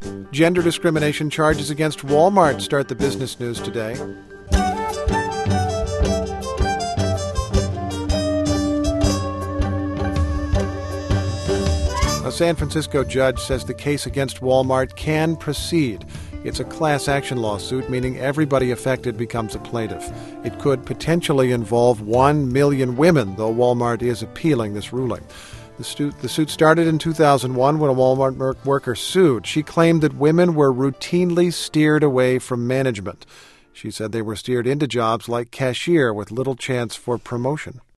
Gender discrimination charges against Walmart start the business news today. A San Francisco judge says the case against Walmart can proceed. It's a class action lawsuit, meaning everybody affected becomes a plaintiff. It could potentially involve 1 million women, though Walmart is appealing this ruling. The suit started in 2001 when a Walmart worker sued. She claimed that women were routinely steered away from management. She said they were steered into jobs like cashier with little chance for promotion.